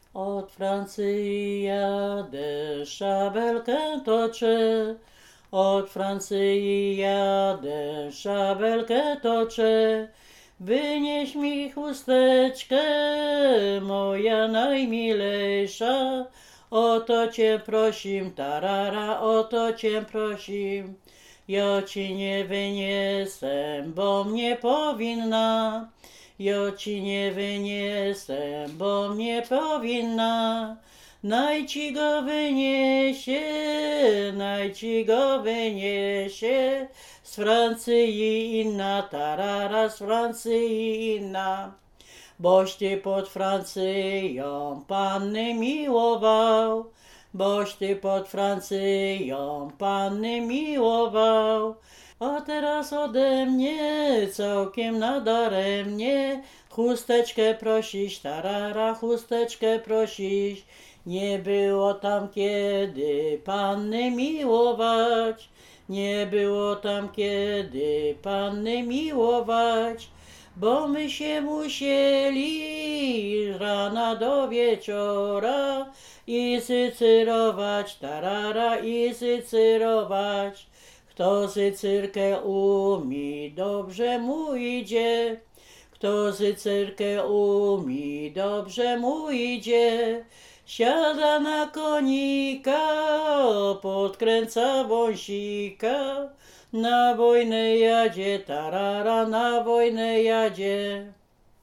Od Francji jadę, szabelkę toczę. Od Francji jadę, szabelkę toczę. Wynieś mi chusteczkę, moja najmilejsza. O to cię prosim, tarara, o to cię prosim. Ja ci nie wyniesę, bo mnie powinna. Ja ci nie wyniesę, bo mnie powinna. Naj ci go wyniesie, naj ci go wyniesie. Z Francji inna, tarara, z Francji inna. Boś ty pod Francją panny miłował, boś ty pod Francją panny miłował. A teraz ode mnie całkiem nadaremnie chusteczkę prosisz, tarara, chusteczkę prosisz. Nie było tam kiedy panny miłować, nie było tam kiedy panny miłować, bo my się musieli rana do wieczora i sycyrować, tarara, i sycyrować. Kto sycyrkę umie, dobrze mu idzie. Kto sycyrkę umie, dobrze mu idzie. Siada na konika, podkręca wąsika. Na wojnę jadzie, tarara, na wojnę jadzie.